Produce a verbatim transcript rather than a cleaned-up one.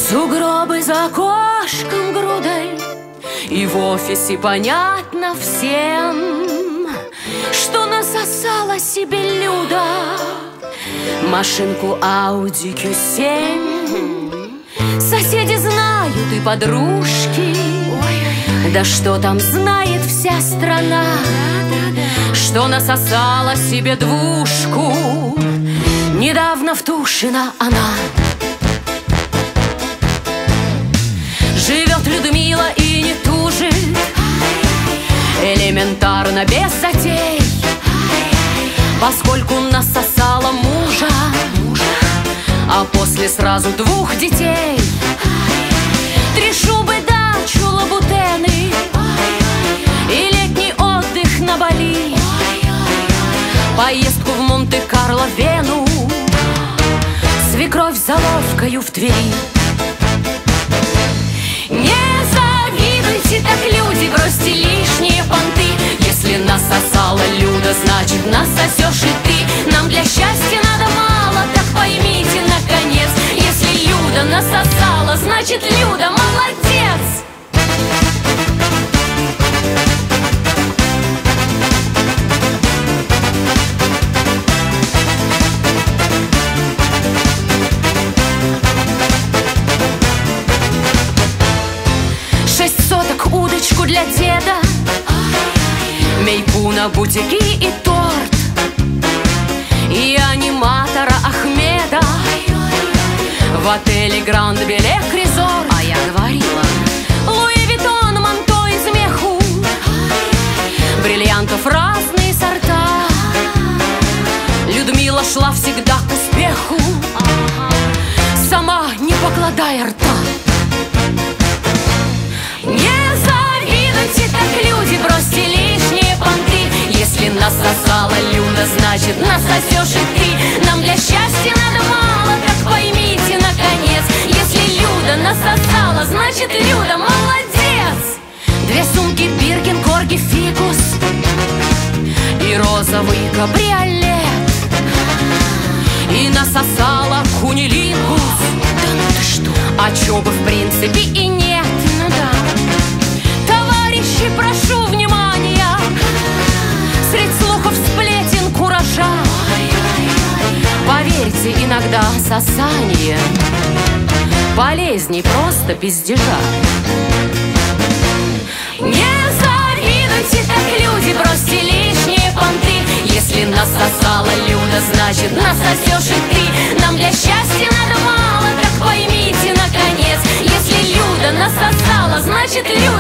Сугробы за окошком грудой, и в офисе понятно всем, что насосала себе Люда машинку Audi кью семь. Соседи знают и подружки, да что там знает вся страна, что насосала себе двушку недавно в Тушино она. Живет Людмила и не тужит, элементарно без затей, поскольку насосала мужа, а после сразу двух детей. Три шубы, дачу, лабутены и летний отдых на Бали, поездку в Монте-Карло, Вену, свекровь заловкою в Твери. Не завидуйте так, люди, бросьте лишние понты. Если насосала Люда, значит насосешь и ты. Нам для счастья надо мало, так поймите наконец. Если Люда насосала, значит Люда молодец. Шесть соток, удочку для деда, мейпуна, бутики и торт, и аниматора Ахмеда в отеле Гранд Белек Резорт. А я говорила, Луи Виттон, манто из меху, бриллиантов разные сорта. Людмила шла всегда к успеху, сама не покладая рта. Не завидуйте так, люди, бросьте лишние понты. Если насосала Люда, значит насосешь и ты. Нам для счастья надо мало, так поймите наконец. Если Люда насосала, значит Люда молодец. Две сумки Биркин, Корги, Фикус и розовый кабриолет, и насосала кунилингус. Да ну ты что? А чё бы в принципе и нет. Ну да. Товарищи, прошу внимания, средь слухов, сплетен, куража, поверьте, иногда сосание полезней просто пиздежа. Не завидуйте так, люди, бросьте лишние понты. Если насосала Люда, значит насосешь и ты. Нам для счастья надо мало, так поймите наконец. Если Люда насосала, значит Люда